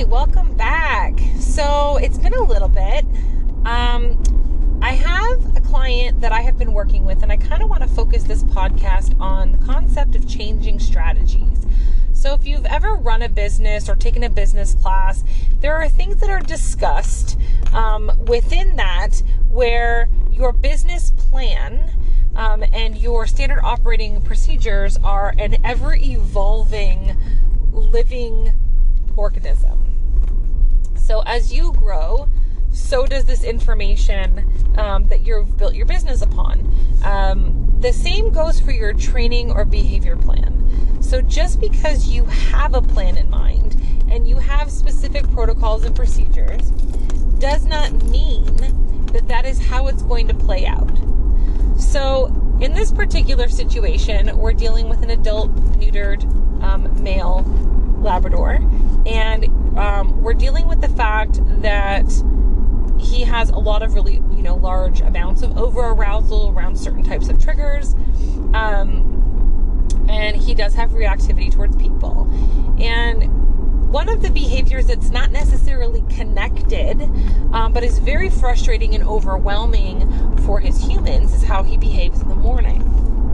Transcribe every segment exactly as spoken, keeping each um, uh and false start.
Hey, welcome back. So it's been a little bit. Um, I have a client that I have been working with, and I kind of want to focus this podcast on the concept of changing strategies. So if you've ever run a business or taken a business class, there are things that are discussed um, within that where your business plan um, and your standard operating procedures are an ever-evolving living organism. So as you grow, so does this information um, that you've built your business upon. Um, the same goes for your training or behavior plan. So just because you have a plan in mind and you have specific protocols and procedures does not mean that that is how it's going to play out. So in this particular situation, we're dealing with an adult neutered um, male Labrador, and um, we're dealing with the fact that he has a lot of really, you know, large amounts of over-arousal around certain types of triggers, um, and he does have reactivity towards people. And one of the behaviors that's not necessarily connected, um, but is very frustrating and overwhelming for his humans, is how he behaves in the morning.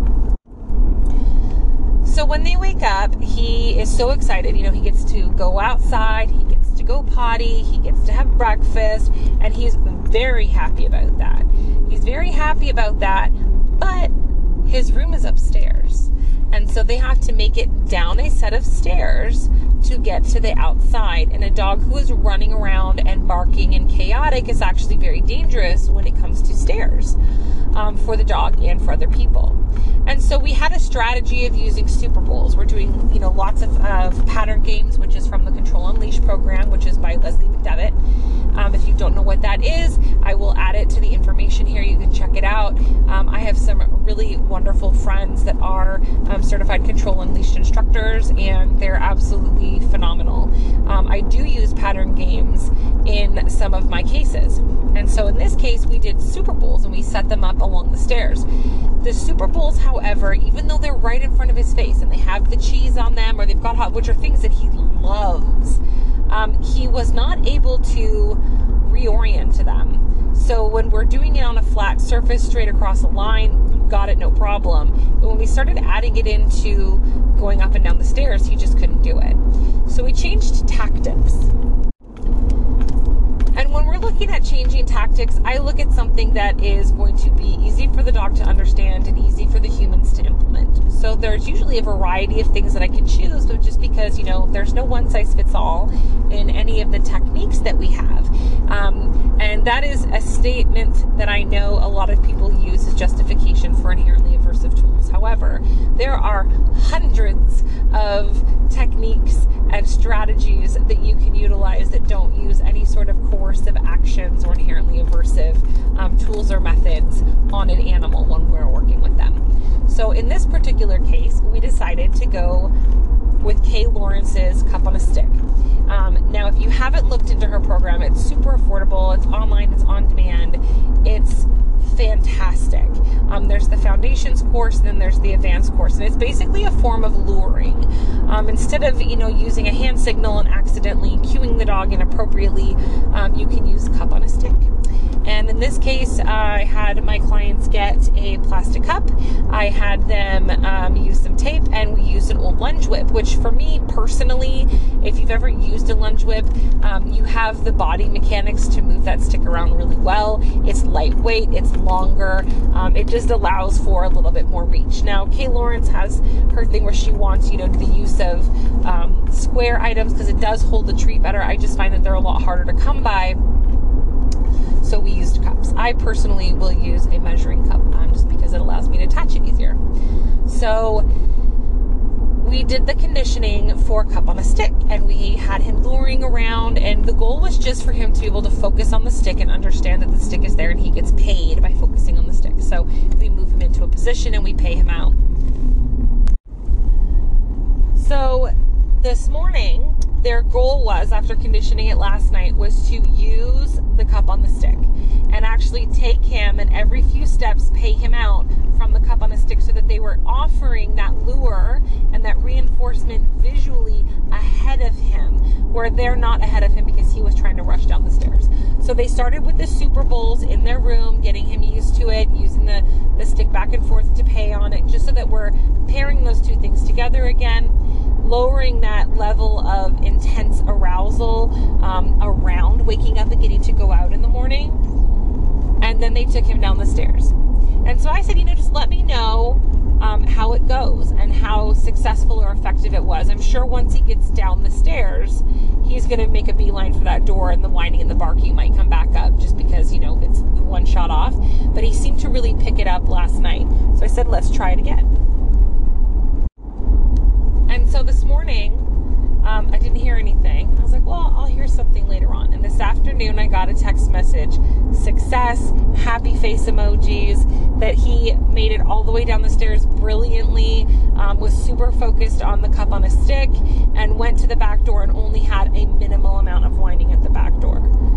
So when they wake up, he is so excited. You know, he gets to go outside, he gets to go potty, he gets to have breakfast, and he's very happy about that. He's very happy about that, but his room is upstairs. And so they have to make it down a set of stairs to get to the outside. And a dog who is running around and barking and chaotic is actually very dangerous when it comes to stairs um, for the dog and for other people. And so we had a strategy of using Super Bowls. We're doing, you know, lots of, of pattern games, which is from the Control Unleashed program, which is by Leslie McDevitt. Um, if you don't know what that is, I will add it to the information here. You can check it out. Um, I have some really wonderful friends that are um, certified Control Unleashed instructors, and they're absolutely phenomenal. Um, I do use pattern games in some of my cases. And so in this case, we did Super Bowls, and we set them up along the stairs. The Super Bowls, however, even though they're right in front of his face and they have the cheese on them, or they've got hot, which are things that he loves, um, he was not able to reorient to them. So when we're doing it on a flat surface straight across the line, got it, no problem. But when we started adding it into going up and down the stairs, he just couldn't do it. So we changed tactics. And when we're looking at changing tactics, I look at something that is going to be easy for the dog to understand and easy for the humans to implement. So there's usually a variety of things that I can choose, but just because, you know, there's no one size fits all in any of the techniques that we have. Um, and that is a statement that I know a lot of people use as justification for inherently aversive tools. However, there are hundreds of techniques and strategies that you can utilize that don't use any sort of coercive actions or inherently aversive um, tools or methods on an animal when we're working with them. So in this particular case, we decided to go with Kay Lawrence's Cup on a Stick. Um, now, if you haven't looked into her program, it's super affordable. It's online. It's on demand. It's fantastic. Um, there's the foundations course, and then there's the advanced course, and it's basically a form of luring. Um, instead of, you know, using a hand signal and accidentally cueing the dog inappropriately, um, you can use Cup on a Stick. And in this case, I had my clients get a plastic cup. I had them um, use some tape, and we used an old lunge whip, which for me personally, if you've ever used a lunge whip, um, you have the body mechanics to move that stick around really well. It's lightweight, it's longer, um, it just allows for a little bit more reach. Now, Kay Lawrence has her thing where she wants, you know, the use of um, square items because it does hold the treat better. I just find that they're a lot harder to come by. So we used cups. I personally will use a measuring cup um, just because it allows me to attach it easier. So we did the conditioning for Cup on a Stick, and we had him luring around, and the goal was just for him to be able to focus on the stick and understand that the stick is there, and he gets paid by focusing on the stick. So we move him into a position and we pay him out. So this morning, their goal was, after conditioning it last night, was to use the Cup on the Stick and actually take him and every few steps pay him out from the Cup on a Stick, so that they were offering that lure and that reinforcement visually ahead of him, where they're not ahead of him because he was trying to rush down the stairs. So they started with the Super Bowls in their room, getting him used to it, using the, the stick back and forth to pay on it, just so that we're pairing those two things together again, lowering that level of intense arousal um, around waking up and getting to go out in the morning. And then they took him down the stairs. And so I said, you know, just let me know um, how it goes and how successful or effective it was. I'm sure once he gets down the stairs, he's going to make a beeline for that door, and the whining and the barking might come back up just because, you know, it's the one shot off. But he seemed to really pick it up last night. So I said, let's try it again. And so this morning, um, I didn't hear anything. I was like, well, I'll hear something later on. And this afternoon, I got a text message, success, happy face emojis, that he made it all the way down the stairs brilliantly, um, was super focused on the cup on a stick, and went to the back door and only had a minimal amount of whining at the back door.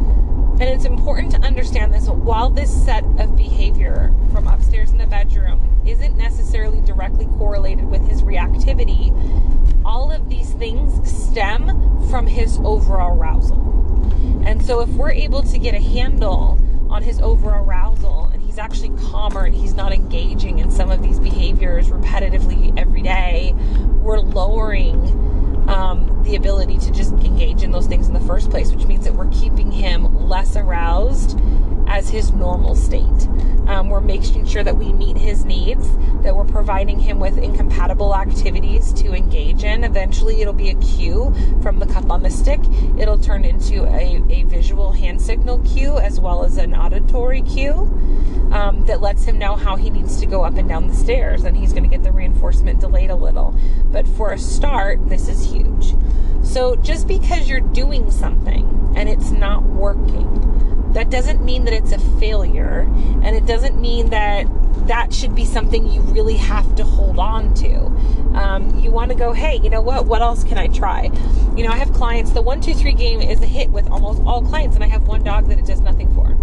And it's important to understand this. While this set of behavior from upstairs in the bedroom isn't necessarily directly correlated with his reactivity, all of these things stem from his overall arousal. And so if we're able to get a handle on his overall arousal, and he's actually calmer and he's not engaging in some of these behaviors repetitively every day, we're lowering um, the ability to just engage in those things in the first place, which means that we're keeping him less aroused as his normal state. Um, we're making sure that we meet his needs, that we're providing him with incompatible activities to engage in. Eventually, it'll be a cue from the cup on the stick. It'll turn into a, a visual hand signal cue as well as an auditory cue um, that lets him know how he needs to go up and down the stairs, and he's going to get the reinforcement delayed a little. But for a start, this is huge. So just because you're doing something and it's not working, that doesn't mean that it's a failure, and it doesn't mean that that should be something you really have to hold on to. Um, you want to go, hey, you know what? What else can I try? You know, I have clients, the one, two, three game is a hit with almost all clients, and I have one dog that it does nothing for.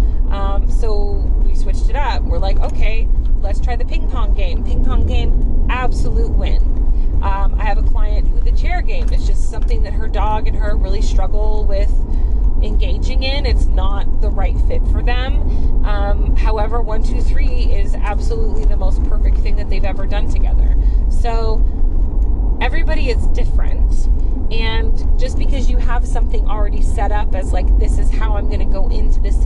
Um, so we switched it up. We're like, okay, let's try the ping pong game. Ping pong game, absolute win. Um, I have a client who the chair game is just something that her dog and her really struggle with engaging in. It's not the right fit for them. Um, however, one, two, three is absolutely the most perfect thing that they've ever done together. So everybody is different. And just because you have something already set up as like, this is how I'm going to go into this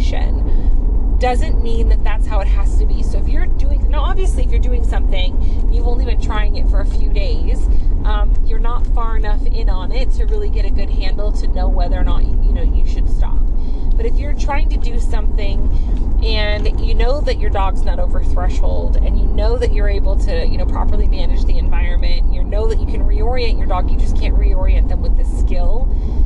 situation, doesn't mean that that's how it has to be. So if you're doing, now obviously if you're doing something, you've only been trying it for a few days, um, you're not far enough in on it to really get a good handle to know whether or not, you know, you should stop. But if you're trying to do something and you know that your dog's not over threshold, and you know that you're able to, you know, properly manage the environment, you know that you can reorient your dog, you just can't reorient them with the skill,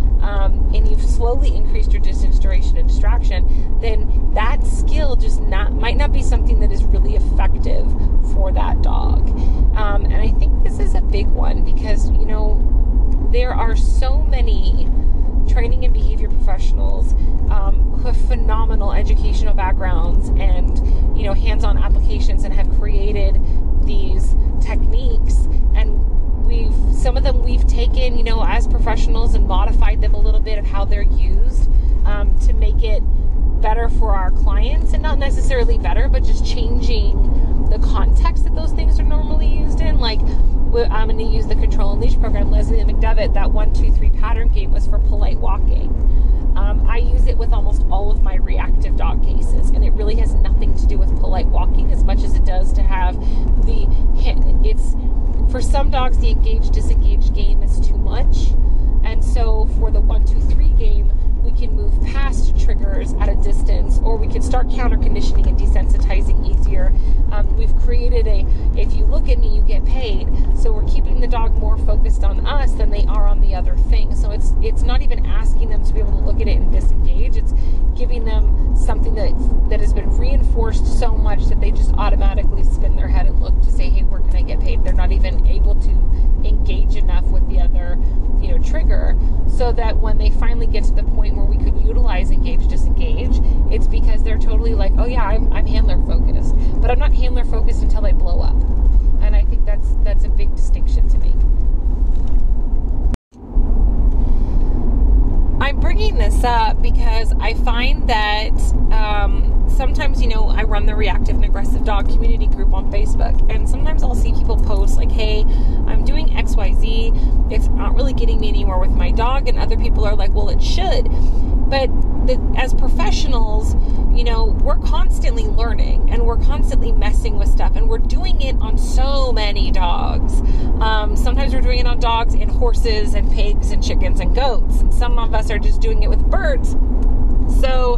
um, and you've slowly increased your distance, duration, and distraction, then that skill just not might not be something that is really effective for that dog. Um, and I think this is a big one because, you know, there are so many training and behavior professionals um, who have phenomenal educational backgrounds and, you know, hands-on applications, and have created these techniques, and we've some of them we've taken, you know, as professionals and modified them a little bit of how they're used um, to make it better for our clients, and not necessarily better, but just changing the context that those things are normally used in. Like, I'm going to use the Control and Leash program. Leslie and McDevitt, that one, two, three pattern game was for polite walking. Um, I use it with almost all of my reactive dog cases, and it really has nothing to do with polite walking as much as it does to have the, it's, for some dogs, the engage-disengage game is too much. And so for the one, two, three game, we can move past triggers at a distance, or we can start counter conditioning and desensitizing easier. Um, we've created a, if you look at me, you get paid. So we're keeping the dog more focused on us than they are on the other thing. So it's it's not even asking them to be able to look at it and disengage. It's giving them something that that has been reinforced so much that they just automatically spin their head and look to say, hey, where can I get paid? They're not even able to engage enough with the other, you know, trigger, so that when they finally get to the point where we could utilize engage, disengage, it's because they're totally like, oh yeah, I'm, I'm handler focused, but I'm not handler focused until I blow up. And I think that's that's a big distinction to make. bringing this up because I find that um, sometimes, you know, I run the Reactive and Aggressive Dog Community group on Facebook, and sometimes I'll see people post like, hey, I'm doing X Y Z, it's not really getting me anywhere with my dog, and other people are like, well, it should. But the, as professionals, you know, we're constantly learning, and we're constantly messing with stuff, and we're doing it on so many dogs. Um, sometimes we're doing it on dogs and horses and pigs and chickens and goats, and some of us are just doing it with birds. So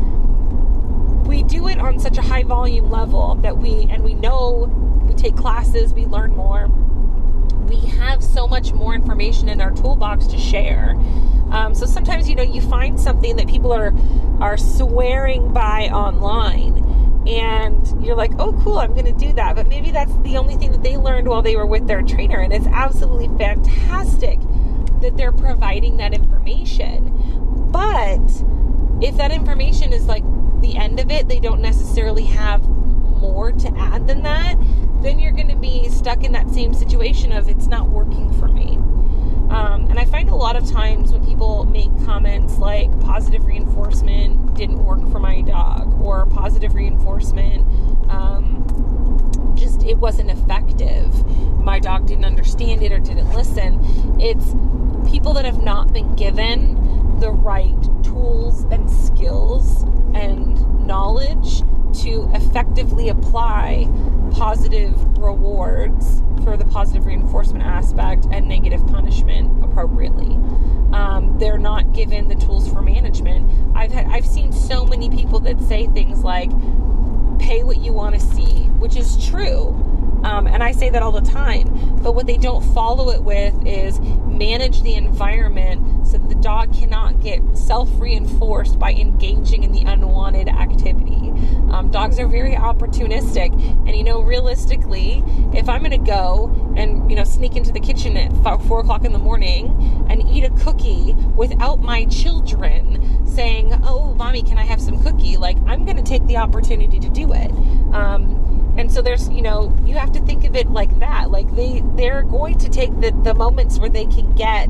we do it on such a high volume level that we, and we know, we take classes, we learn more. We have so much more information in our toolbox to share. Um, so sometimes, you know, you find something that people are, are swearing by online, and you're like, oh, cool, I'm going to do that. But maybe that's the only thing that they learned while they were with their trainer. And it's absolutely fantastic that they're providing that information. But if that information is like the end of it, they don't necessarily have more to add than that, then you're going to be stuck in that same situation of it's not working for me. Um, and I find a lot of times when people make comments like positive reinforcement didn't work for my dog, or positive reinforcement, um, just, it wasn't effective. My dog didn't understand it or didn't listen. It's people that have not been given the right tools and skills and knowledge to effectively apply positive rewards for the positive reinforcement aspect and negative punishment appropriately. Um, they're not given the tools for management. I've had, I've seen so many people that say things like, pay what you want to see, which is true. Um, and I say that all the time, but what they don't follow it with is manage the environment so that the dog cannot get self-reinforced by engaging in the unwanted activity. Um, dogs are very opportunistic, and, you know, realistically, if I'm going to go and, you know, sneak into the kitchen at five, four o'clock in the morning and eat a cookie without my children saying, oh, mommy, can I have some cookie? Like, I'm going to take the opportunity to do it. Um, And so there's, you know, you have to think of it like that. Like they, they're going to take the, the moments where they can get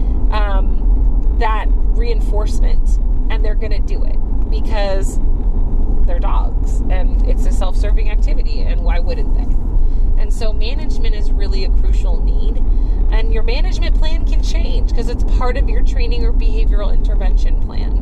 um, that reinforcement, and they're going to do it because they're dogs and it's a self-serving activity, and why wouldn't they? And so management is really a crucial need, and your management plan can change because it's part of your training or behavioral intervention plan.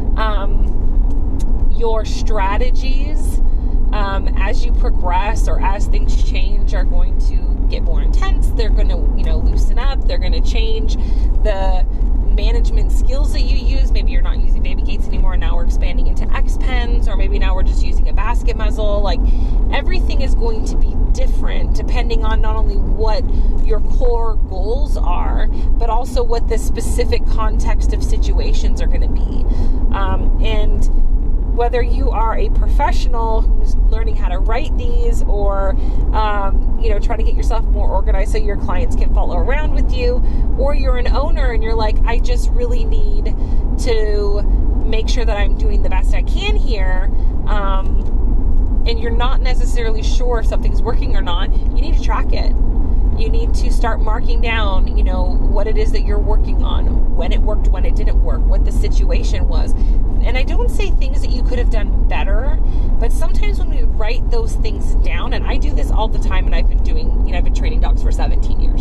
Um, your strategies, Um, as you progress or as things change, are going to get more intense. They're going to, you know, loosen up. They're going to change the management skills that you use. Maybe you're not using baby gates anymore, and now we're expanding into X pens, or maybe now we're just using a basket muzzle. Like, everything is going to be different depending on not only what your core goals are, but also what the specific context of situations are going to be. Um, and whether you are a professional who's learning how to write these, or, um, you know, trying to get yourself more organized so your clients can follow around with you, or you're an owner and you're like, I just really need to make sure that I'm doing the best I can here, um, and you're not necessarily sure if something's working or not, you need to track it. You need to start marking down, you know, what it is that you're working on, when it worked, when it didn't work, what the situation was. And I don't say things that you could have done better, but sometimes when we write those things down, and I do this all the time, and I've been doing, you know, I've been training dogs for seventeen years.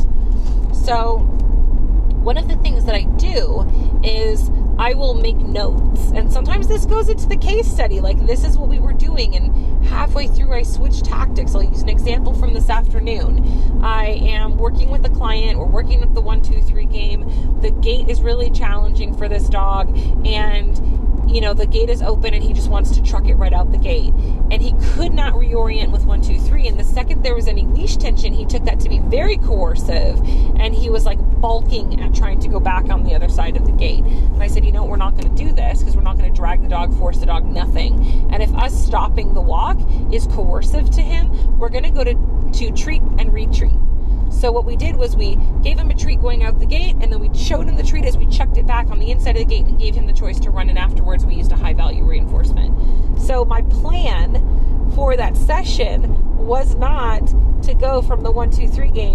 So one of the things that I do is I will make notes, and sometimes this goes into the case study, like this is what we were doing, and halfway through I switched tactics. I'll use an example from this afternoon. I am working with a client, we're working with the one, two, three game. The gate is really challenging for this dog, and you know, the gate is open and he just wants to truck it right out the gate. And he could not reorient with one, two, three. And the second there was any leash tension, he took that to be very coercive. And he was like balking at trying to go back on the other side of the gate. And I said, you know, we're not going to do this because we're not going to drag the dog, force the dog, nothing. And if us stopping the walk is coercive to him, we're going to go to, to treat and retreat. So what we did was we gave him a treat going out the gate, and then we showed him the treat as we chucked it back on the inside of the gate and gave him the choice to run, and afterwards we used a high value reinforcement. So my plan for that session was not to go from the one, two, three game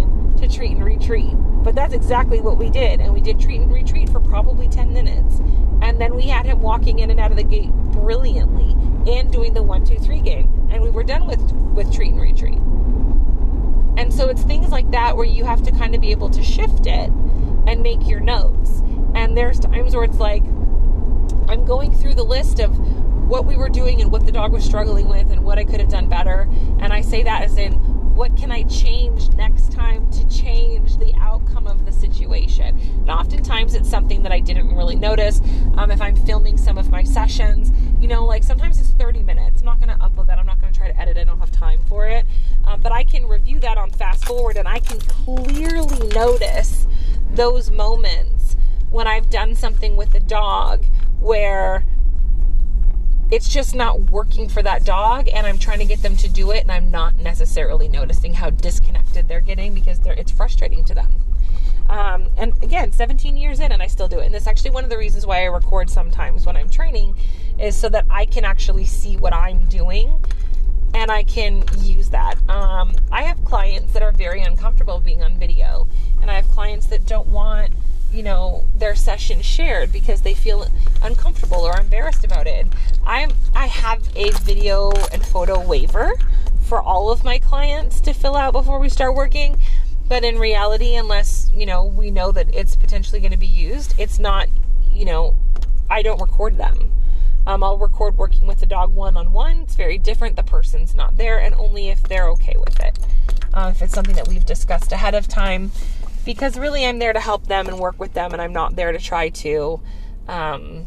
to treat and retreat. But that's exactly what we did. And we did treat and retreat for probably ten minutes. And then we had him walking in and out of the gate brilliantly and doing the one, two, three game. And we were done with, with treat and retreat. And so it's things like that where you have to kind of be able to shift it and make your notes. And there's times where it's like, I'm going through the list of what we were doing and what the dog was struggling with and what I could have done better. And I say that as in, what can I change next time to change the outcome of the situation? And oftentimes it's something that I didn't really notice. Um, if I'm filming some of my sessions, you know, like sometimes it's thirty minutes. I'm not going to upload that. I'm not going to try to edit it. I don't have time for it. Um, but I can review that on fast forward and I can clearly notice those moments when I've done something with the dog where it's just not working for that dog and I'm trying to get them to do it and I'm not necessarily noticing how disconnected they're getting because they're, it's frustrating to them. Um, and again, seventeen years in and I still do it. And that's actually one of the reasons why I record sometimes when I'm training is so that I can actually see what I'm doing and I can use that. Um, I have clients that are very uncomfortable being on video and I have clients that don't want, you know, their session shared because they feel uncomfortable or embarrassed about it. I'm, I have a video and photo waiver for all of my clients to fill out before we start working. But in reality, unless, you know, we know that it's potentially going to be used, it's not, you know, I don't record them. Um, I'll record working with the dog one-on-one. It's very different. The person's not there and only if they're okay with it. Uh, if it's something that we've discussed ahead of time. Because really I'm there to help them and work with them and I'm not there to try to, um,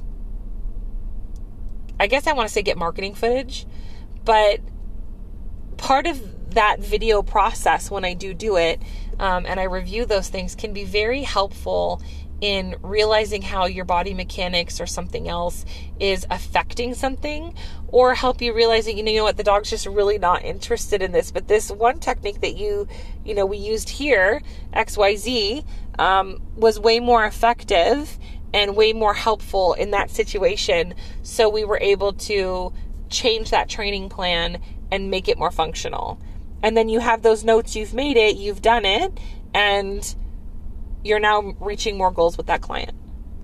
I guess I want to say get marketing footage, but part of that video process when I do do it, um, and I review those things can be very helpful in realizing how your body mechanics or something else is affecting something, or help you realizing, you know, you know what, the dog's just really not interested in this, but this one technique that you, you know, we used here, X Y Z, um, was way more effective and way more helpful in that situation. So we were able to change that training plan and make it more functional. And then you have those notes, you've made it, you've done it, and you're now reaching more goals with that client.